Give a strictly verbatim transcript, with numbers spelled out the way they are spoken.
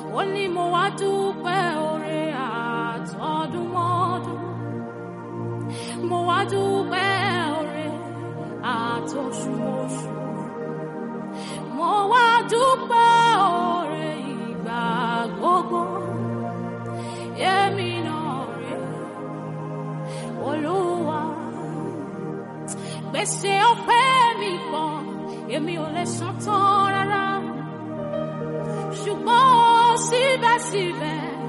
ó ní mo wá dúpẹ́ oore àtọdúnmọ́dún, mo wá dúpẹ́ oore àtoṣùmọṣù, mo wá dúpẹ́ oore ìgbà gbogbo. Èmi náà rè Olúwa, gbèsè ọpẹ́ mi pọ̀, èmi ò lè san tán rárá, ṣùgbọ́n síbẹ̀síbẹ̀